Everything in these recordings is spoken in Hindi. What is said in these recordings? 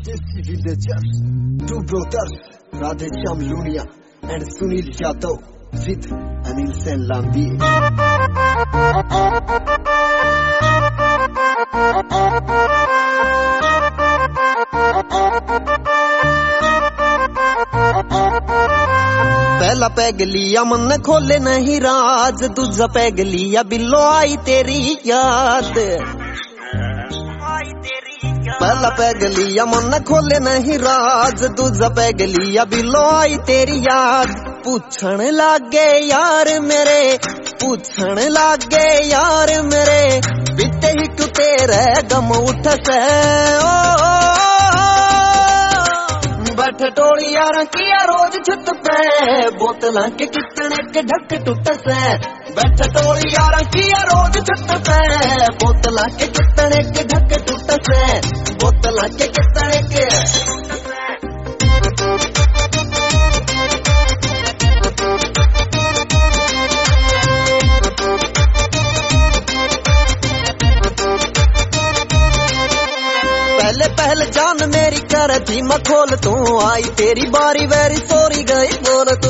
JCB the Judge, two brothers, Radhe Shyam Lunia and Sunil Yadav with Anil Sen Lambi. पहला पैग लिया मन खोले नहीं राज, दूजा पैग लिया बिल्लो आई तेरी याद। पहला पैग लिया मन खोले नहीं राज, दूजा पैग लिया बिल्लो आई तेरी याद। पूछण लागे यार मेरे, पूछण लागे यार मेरे, बीते ही क्यों तेरे गम उठ से। बैठ टोली यार किया रोज छत पे, बोतलां के कितने के ढक टूट से। बैठ टोली यार किया रोज छत पे, बोतलां के कितने के ढक टूट से। बोतलां के कितने के पहले पहले जान मेरी कर थी मखोल, तू आई तेरी बारी वेरी सॉरी गई बोल तू।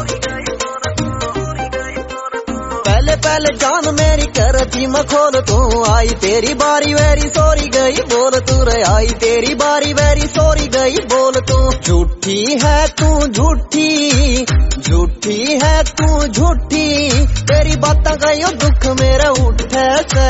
पहले पहले जान मेरी कर थी मखोल, तू आई तेरी बारी वेरी सॉरी गई बोल तू। रे आई तेरी बारी वेरी सॉरी गई बोल तू। झूठी है तू झूठी, झूठी है तू झूठी, तेरी बातें गई दुख मेरा उठे से।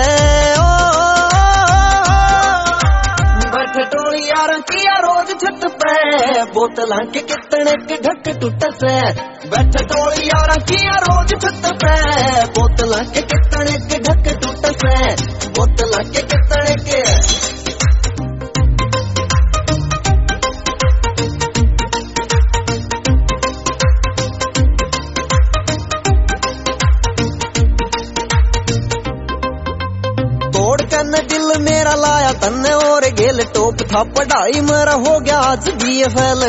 टोली यार किया रोज छत पे, बोतलां के कितने के ढक टूट से। बैठ टोली यार किया रोज छत पे, बोतलां के कितने के ढक टूट से। बोतलां के कितने के दिल मेरा लाया तन्ने और गेल टोप था पढ़ाई मेरा हो गया आज BFL।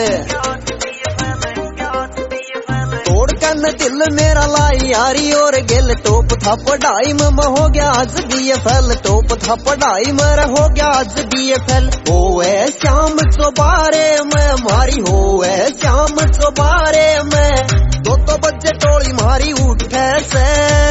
तोड़ कन दिल मेरा लाई यारी और गेल टोप था पढ़ाई में हो गया आज BFL। टोप था पढ़ाई मेरा हो गया आज BFL। होए शाम सुबारे में मारी, होए शाम सुबारे में 2 बजे टोली मारी उठे से।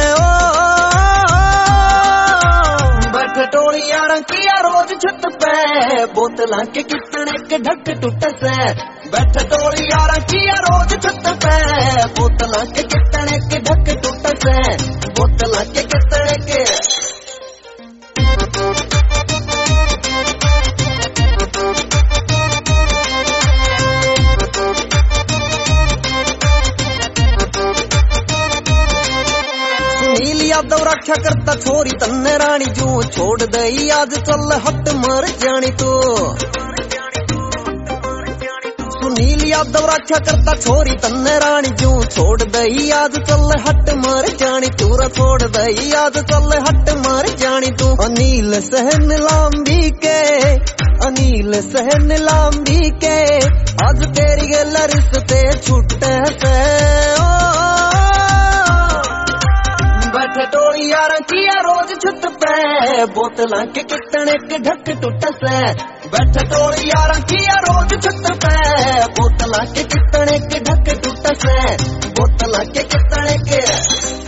टोली यार किया रोज छत पे, बोतलां के कितने के ढक टूट से। बैठ टोली यार किया रोज छत पे, बोतलां के कितने के ढक टूट से। बोतलां के कितने के यादव रक्षा करता छोरी तन्ने रानी, जू छोड़ दई आज चल हट मर जानी तू। सुनील यादव रक्षा करता छोरी तन्ने रानी, जू छोड़ दई आज चल हट मर जानी तू। छोड़ दई आज चल हट मर जानी तू। अनिल सहन लांबी के, अनिल सहन लांबी के, आज तेरी गल रिश्ते छुट्टे से। टोली यार किया रोज छत पे, बोतलां के कितने के ढक टूट से। बैठ टोली यार किया रोज छत पे, बोतलां के कितने के ढक टूट से। बोतलां के कितने के